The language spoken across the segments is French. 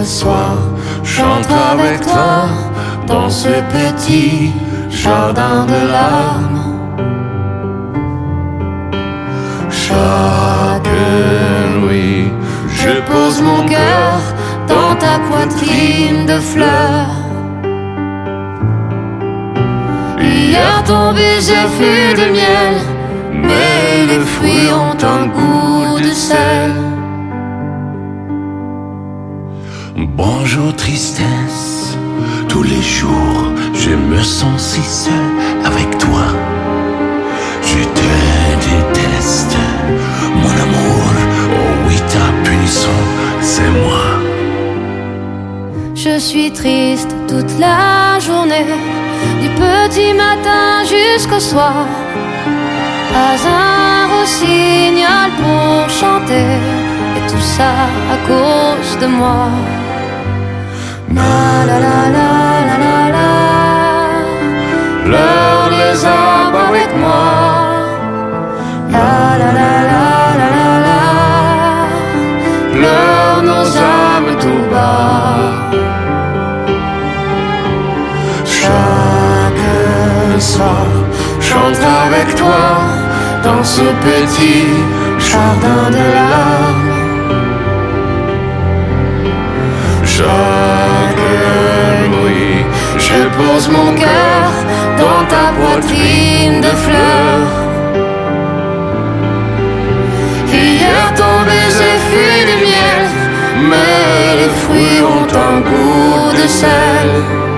soir, chante avec toi dans ce petit jardin de larmes. Chaque nuit, je pose mon cœur dans ta poitrine de fleurs. Hier ton baiser fut de miel, mais les fruits ont un goût de sel. Bonjour tristesse, tous les jours je me sens si seul avec toi. Je te déteste, mon amour, oh oui ta punition, c'est moi. Je suis triste toute la journée, du petit matin jusqu'au soir. Pas un rossignol pour chanter, et tout ça à cause de moi. La la la la la la la. Pleure les arbres avec moi. La la la la la la la. Pleure nos âmes tout bas. Chaque soir, chante avec toi dans ce petit jardin de larmes. Chaque nuit, je pose mon cœur dans ta poitrine de fleurs. Hier ton baiser fut du miel, mais les fruits ont un goût de sel.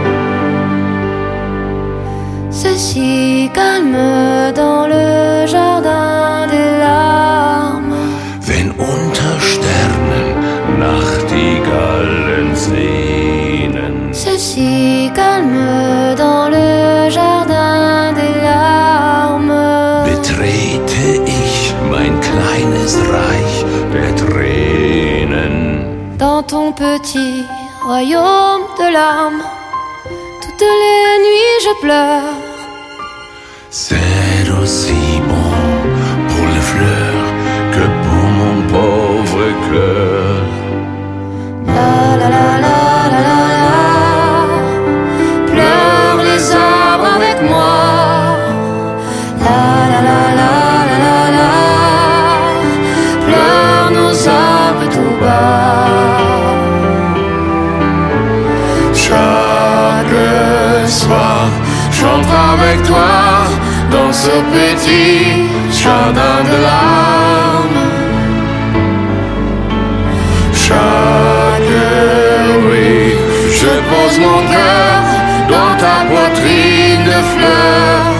C'est si calme dans le jardin des larmes. Wenn unter Sternen Nachtigallen sehnen. C'est si calme dans le jardin des larmes. Betrete ich mein kleines Reich der Tränen. Dans ton petit royaume de larmes, toutes les nuits je pleure. C'est aussi bon pour les fleurs que pour mon pauvre cœur. La la la la la la la. Pleure les arbres avec moi. La la la la la la la. Pleure nos âmes tout bas. Chaque soir, j'entre avec toi dans ce petit jardin de larmes. Chaque nuit, je pose mon cœur dans ta poitrine de fleurs.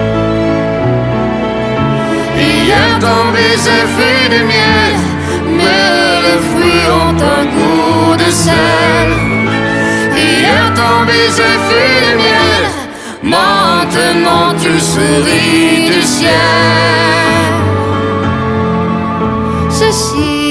Hier ton baiser fut de miel, mais les fruits ont un goût de sel. Hier ton baiser fut de miel, maintenant tu souris du ciel. Ceci